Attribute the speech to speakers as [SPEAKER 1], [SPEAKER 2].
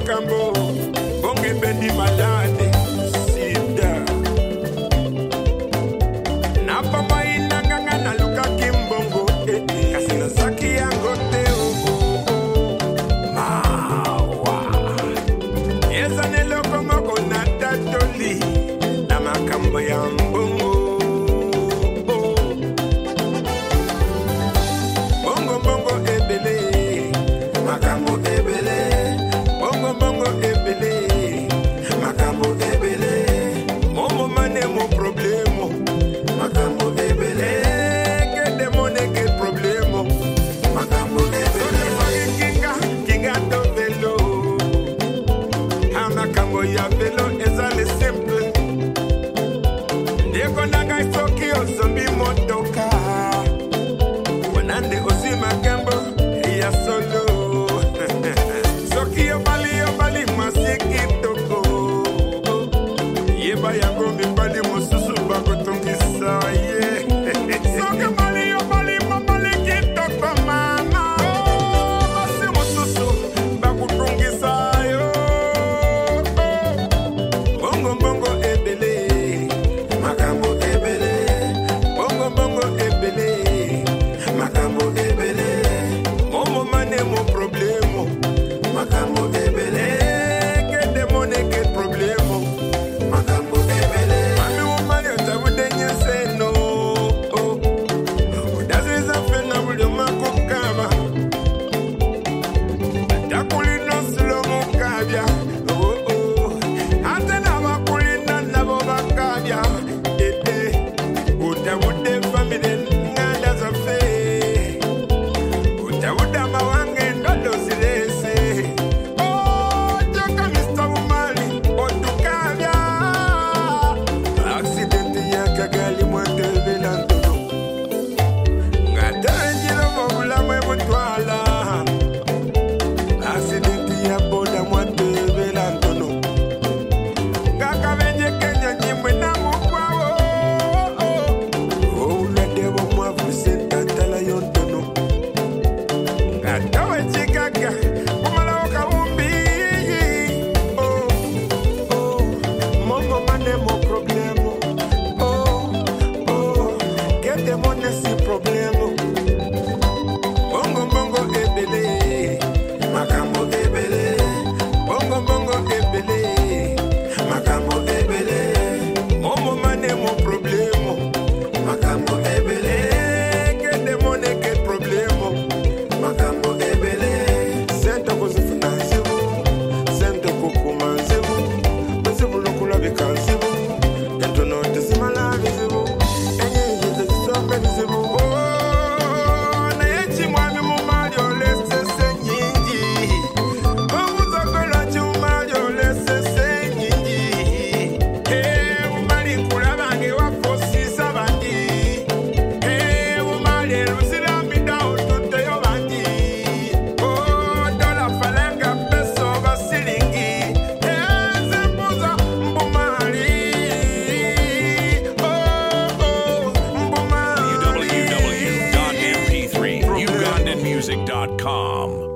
[SPEAKER 1] makambo bonge bendi malade sida na papa inanganga na luka kimbongo kasina zaki yango te mawa ezane loko moko na tatoli na makambo ya mbongo bongo bongo ebele makambo ebele bongo bongo ebele makambo ebele momo mane mo problemo makambo ebele que demone que problemo makambo ebele kinga do velo ha makambo ya velo ezale simple ndeko nanga isoki ozombi motoka wanande osi makambo ya solo soki yo bali masiki toko yeba yango mibali mosusu bakotongisa ye soki bali kitoko mama basi mosusu bakotongisa yo bongo bongo ebele makambo ebele bongo bongo ebele makambo ebele momo mane mo problemo makambo ebele que demone que problemo makambo ebele mami woman tabudenye seno udaziza fena buli makukaba takulino silo mukabya ate nabakulina nabo bakabya utabude family nganda zafe utabuda mawange ndodo zilese joka Mr. Umali otukabya accident ya kagali mwatebela ntono ngatanjilo mobulamu ebutwala accident ya boda mwatebela ntono ngakabenje kenya nyimwe na mukwawo ouladebo mwavuse tatala yontono ngatawe chikaka kumalawo kawumbi momo mane mo problemo kete mone si problemo bongo bongo ebele makambo ebele bongo bongo ebele makambo ebele momo mane mo problemo makambo ebele kete mone ke problemo makambo ebele sento kuzifuna nzibu sento kukuma nzibu nzibu lukula bikanzibu entono tezimala bizibu enyenyi tezisombe bizibu naye kimwami mumali olesese nyingi obuzokola kimumali olesese nyingi mumali nkulabange wafosisa bandi mumali eluziramida otuteyo bandi dola falanga peso basilingi ezembuza mbumali mbumali
[SPEAKER 2] www.mp3ugandanmusic.com